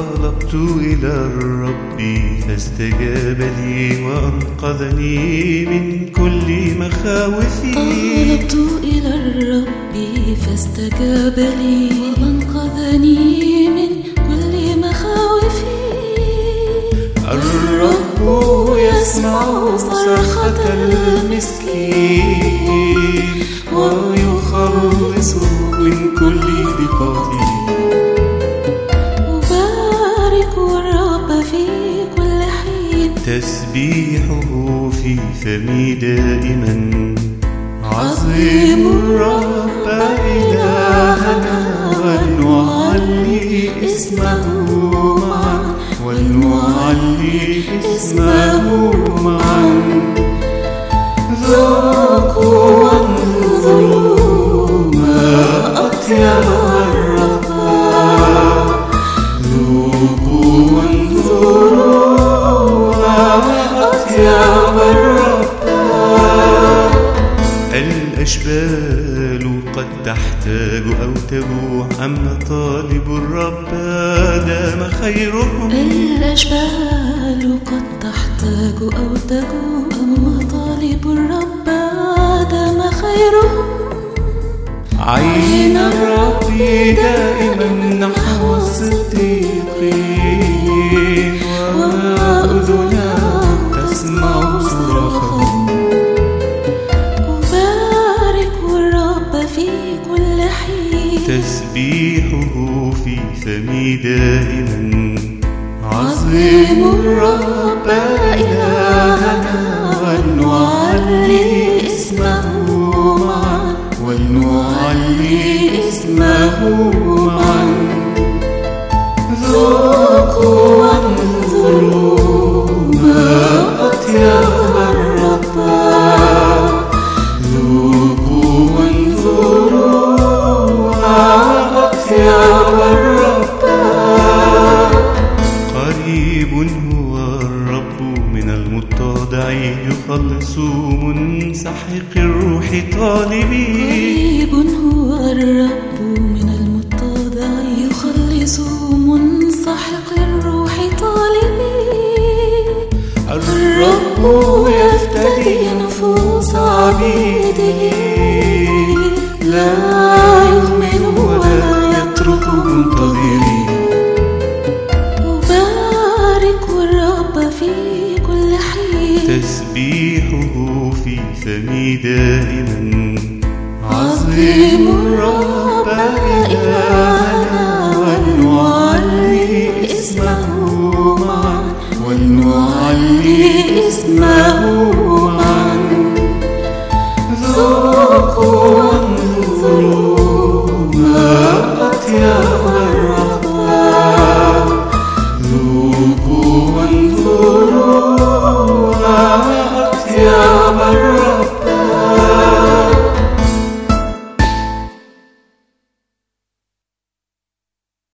طلبت إلى الرب فاستجاب لي وأنقذني من كل مخاوفي. طلبت إلى الرب فاستجاب لي وأنقذني من كل مخاوفي. الرب يسمع صرخة المسكين ويخلصه من كل ضيقته. أبارك الرب في كل حين، تسبيحه في فمي دائما. عظيم الرب إلهنا ونعلي اسمه معا، ونعلي اسمه معا. ذوقوا وانظروا ما أطيب الرب. ذوقوا وانظروا ما أطيب الرب. الأشبال قد تحتاج أو تجوع، أما طالب الرب دام خيرهم. الأشبال قد تحتاج أو تجوع، أما طالب الرب دام خيرهم. عين الرب دائما نحو الصديقين، وأذناه تسمع صراخهم. أبارك الرب في كل حين، تسبيحه في فمي دائما. عظيم الرب إلهنا ونعلي اسمه معا، ونعلي اسمه معا. ذوقوا وانظروا ما أطيب الرب. ذوقوا وانظروا ما أطيب الرب. قريب هو الرب من المتضع، يخلص منسحق الروح طالبين. قريب هو الرب من المتضع، يخلص منسحق الروح طالبين. الرب يفتدي نفوس عبيده، لا يهمل ولا يترك منتظرين. أبارك الرب في كل حين، تسبيحه في فمي دائما. عظيم الرب إلهنا ونعلي اسمه معا، ونعلي اسمه